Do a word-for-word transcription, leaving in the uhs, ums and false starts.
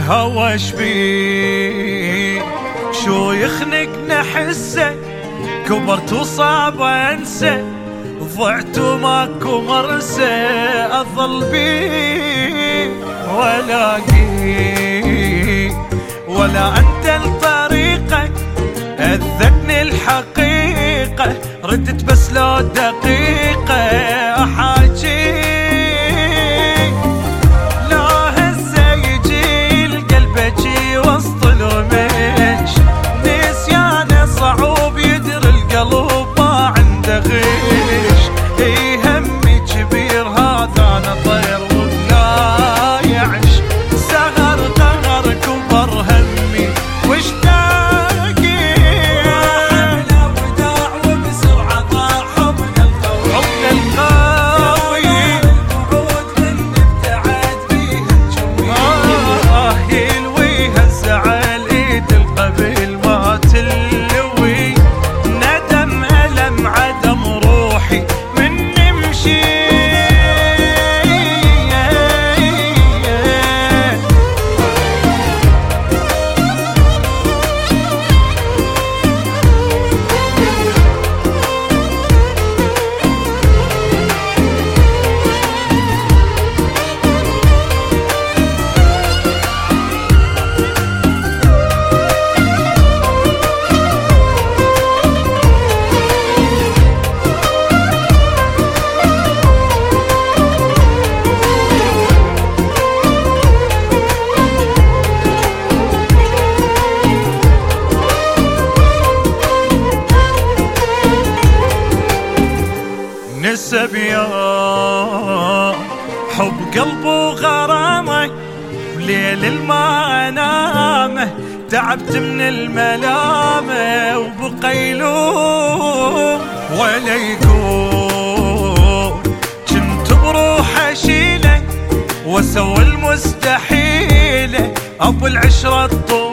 الهوى شبيه شو يخنقنا حسه كبرت وصعب انسى ضعت وماكو مرسى اظل بيه ولاقي ولا انت الطريقه اذتني الحقيقه ردت بس لو دقيقه احاجي نسب يا حب قلبه غرامه وليل الما انامه تعبت من الملامه وبقيلوم ولا يقول كنت بروح اشيله واسوي المستحيله ابو العشره الطول